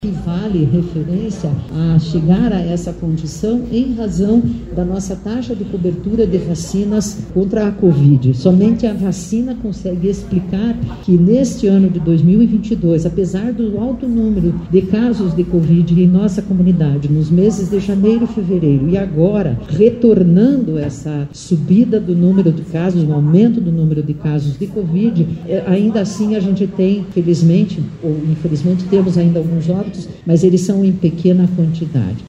que vale referência a chegar a essa condição em razão da nossa taxa de cobertura de vacinas contra a Covid. Somente a vacina consegue explicar que neste ano de 2022, apesar do alto número de casos de Covid em nossa comunidade, nos meses de janeiro e fevereiro, e agora retornando essa subida do número de casos, um aumento do número de casos de Covid, ainda assim a gente tem, felizmente ou infelizmente, temos ainda alguns óbitos, mas eles são em pequena quantidade.